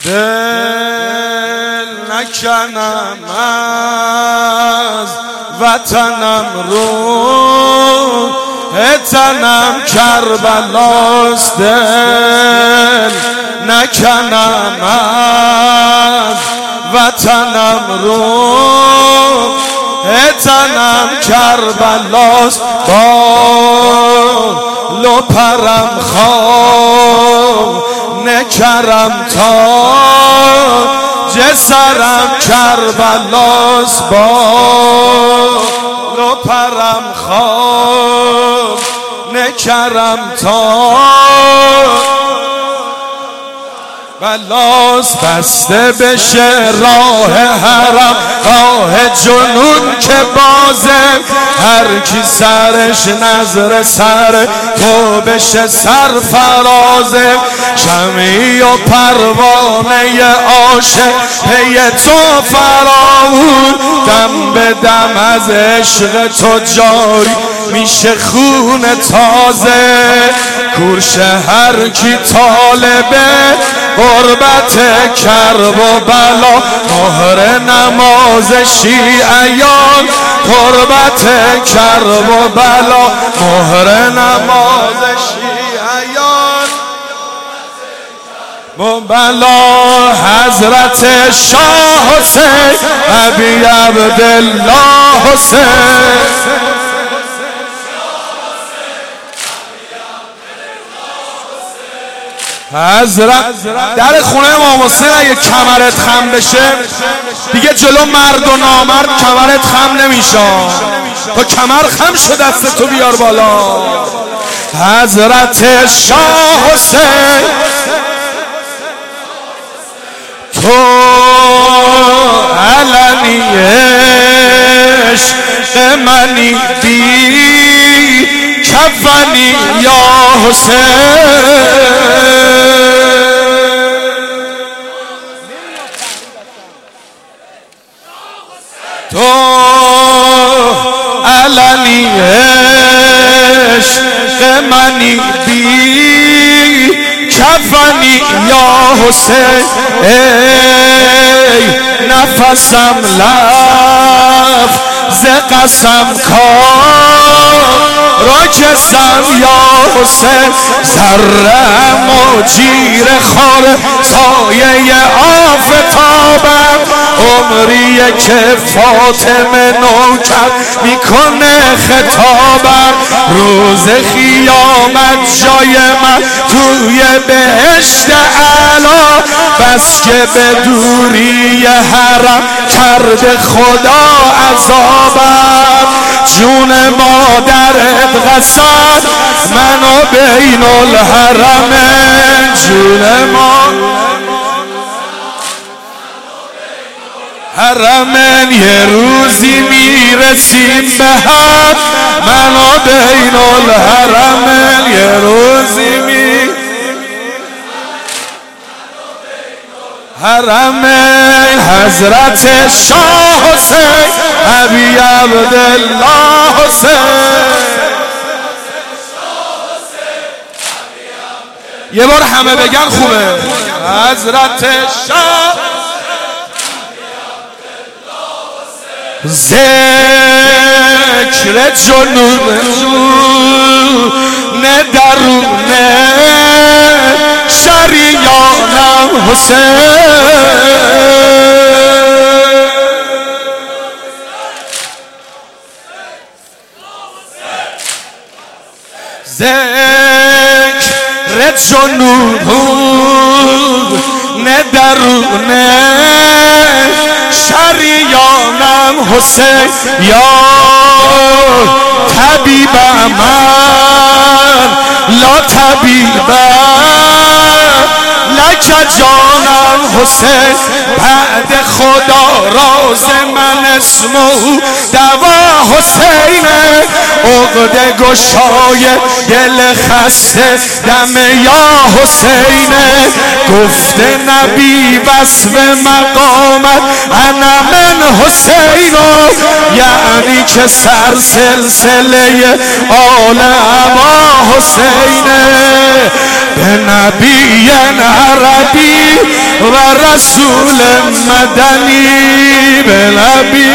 دل نکنم از وطنم رو تنم کربلاست دل نکنم از وطنم رو تنم کربلاست بال و پرم خواب نکرم تا جسرم کربلاست بال و پرم خواب نکرم تا بلاس بسته بشه راه حرم راه جنون که بازه هر کی سرش نظر سر تو بشه سرفرازه شمعی و پروانه عاشق پی تو فراون دم به دم از عشق تو جاری میشه خون تازه کورش هر کی طالبه غربت کرب و بلا مهر نماز شیعیان غربت کرب و بلا مهر نماز شیعیان و بلا حضرت شاه حسین ابی عبدالله حسین حضرت در خونه امام حسین اگه کمرت خم بشه دیگه جلو مرد و نامرد کمرت خم نمیشه تا کمر خم شد دست تو بیار بالا حضرت شاه حسین تو علنی عشق منی دی کفنی یا حسین تو علنی عشق منی بی کفنی یا حسین ای نفسم لفظ قسم کار جسم یا حسین ذرم و جیر خار سایه آفتابم عمریه که فاطمه نوکر میکنه خطابم روز خیامت جای من توی بهشت اعلی بس که به دوری حرم کرده خدا عذابم جون مادرت قسم منو بین الحرمین جون ما حرمین یه روزی میرسیم به هم منو بین الحرمین یه روزی حرمین حضرت شاه حسین ابی عبدالله حسین یه بار همه بگن خوبه حضرت شاه ذکر جنون درونه شریانم حسین ذکر جنون درونه شریانم حسین یا طبیب من لا طبیب لک جانم حسین بعد خدا راز من اسمه دوا حسینه عقده گشای دل خسته دم یا حسینه گفته نبی وصف مقامت انا من حسینو یعنی که سر سلسله آل ابا حسینه به نبی عربی و رسول مدنی، به نبی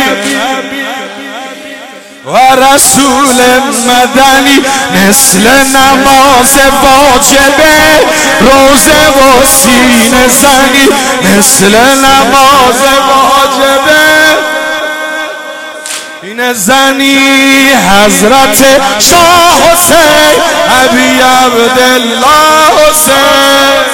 و رسول مدنی. مثل نماز واجبه روزه و سینه زنی، مثل نماز واجبه سینه زنی. حضرت شاه حسین ابی عبدالله حسین